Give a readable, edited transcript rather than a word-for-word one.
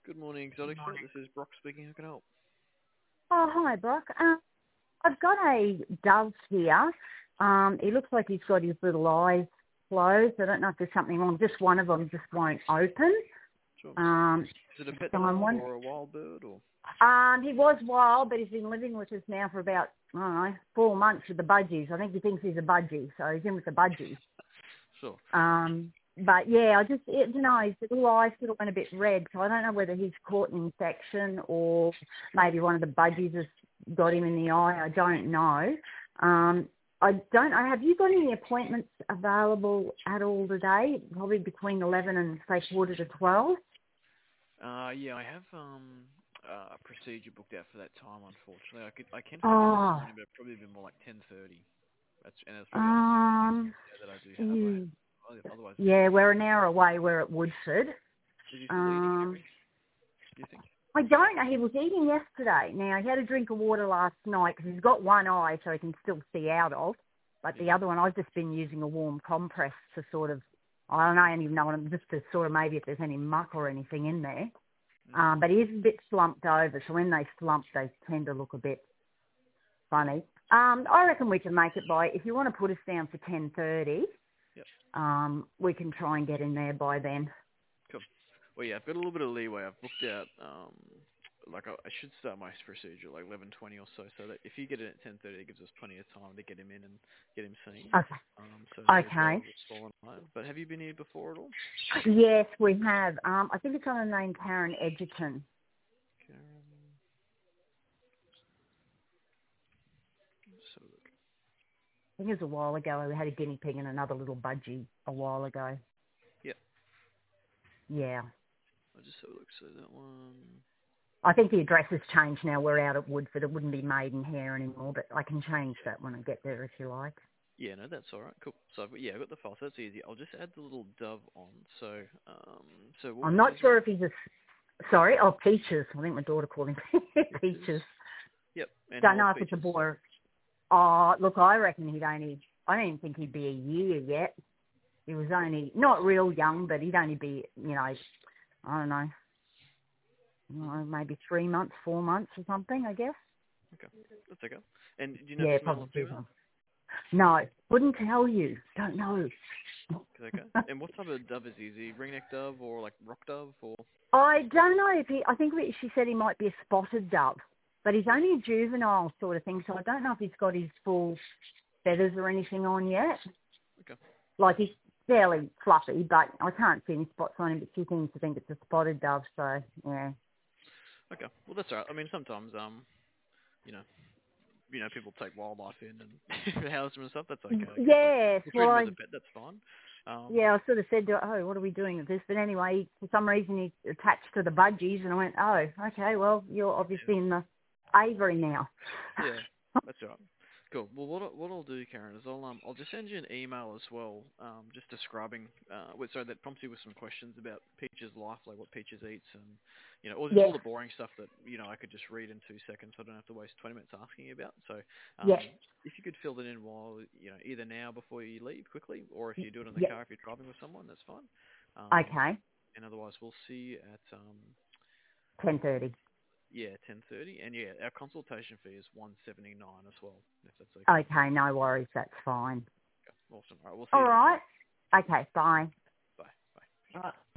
Good morning, Exotic Vet. This is Brock speaking. How can I help? Oh, hi, Brock. I've got a dove here. It looks like he's got his little eyes closed. I don't know if there's something wrong. Just one of them just won't open. Sure. Is it a pet So dove or a wild bird or? he was wild, but he's been living with us now for about, I don't know, 4 months with the budgies. I think he thinks he's a budgie, so he's in with the budgies. Sure. But yeah, his little eyes sort of went a bit red, so I don't know whether he's caught an infection or maybe one of the budgies has got him in the eye. I don't know. I don't know. Have you got any appointments available at all today? Probably between 11 and say quarter to 12. Yeah, I have a procedure booked out for that time. Unfortunately, I can fit in this Oh, morning, but it'd probably be more like 10:30. That's probably on the that I do have. Otherwise, yeah, we're an hour away. We're at Woodford. is he still eating? Gary? Do you think? I don't know. He was eating yesterday. Now, he had a drink of water last night because he's got one eye so he can still see out of. But the other one, I've just been using a warm compress to sort of, I don't even know, just to sort of maybe if there's any muck or anything in there. But he is a bit slumped over, so when they slump, they tend to look a bit funny. I reckon we can make it by, if you want to put us down for 10:30, we can try and get in there by then. Cool. Well, yeah, I've got a little bit of leeway. I've booked out, I should start my procedure like 11:20 or so that if you get in at 10:30, it gives us plenty of time to get him in and get him seen. Okay. So Okay. swollen eye. But have you been here before at all? Yes, we have. I think it's on the name Karen Edgerton. Karen. Let's have a look. I think it was a while ago. We had a guinea pig and another little budgie a while ago. Yep. Yeah. I'll just have a look. So that one. I think the address has changed now. We're out at Woodford. It wouldn't be Maidenhair anymore, but I can change that when I get there if you like. Yeah, no, that's all right. Cool. So I've got the file. So that's easy. I'll just add the little dove on. So what I'm was not his sure name? if he's Sorry, Peaches. I think my daughter called him Peaches. Yep. And Don't how know old if it's a Peaches? boy or... Oh, look, I reckon I don't even think he'd be a year yet. He was only, not real young, but he'd only be, I don't know, maybe 3 months, 4 months or something, I guess. Okay, that's okay. And do you know Yeah, if it's male or probably. female? No, wouldn't tell you. Don't know. Okay. And what type of dove is he? Is he ringneck dove or like rock dove or? I don't know if I think she said he might be a spotted dove, but he's only a juvenile sort of thing, so I don't know if he's got his full feathers or anything on yet. Okay. Like he's fairly fluffy, but I can't see any spots on him, but she seems to think it's a spotted dove, so yeah. Okay. Well, that's all right. I mean, sometimes people take wildlife in and house them and stuff. That's okay. Yes, We'll treat well, him as a pet. That's fine. I sort of said to her, oh, what are we doing with this? But anyway, for some reason he's attached to the budgies, and I went, oh, okay, well, you're obviously in the aviary now. Yeah, that's all right. Cool. Well, what I'll do, Karen, is I'll just send you an email as well, just describing, that prompts you with some questions about Peach's life, like what Peaches eats, and all just all the boring stuff that I could just read in 2 seconds, so I don't have to waste 20 minutes asking you about. So, if you could fill that in while either now before you leave quickly, or if you do it in the car if you're driving with someone, that's fine. Okay. And otherwise, we'll see you at 10:30. Yeah, 10:30, and our consultation fee is $179 as well, if that's okay. Okay, no worries, that's fine. Okay, awesome. All right, we'll see All you then. right. Okay, bye. Bye. Bye. All right.